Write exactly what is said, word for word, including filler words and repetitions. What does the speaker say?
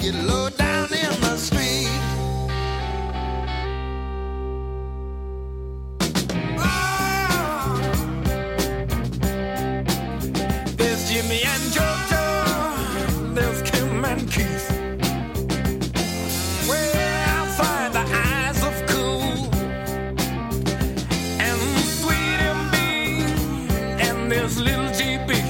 get low down in the street. Oh, there's Jimmy and Jojo, there's Kim and Keith. Where I find the eyes of cool and sweet and bee, and there's little G B.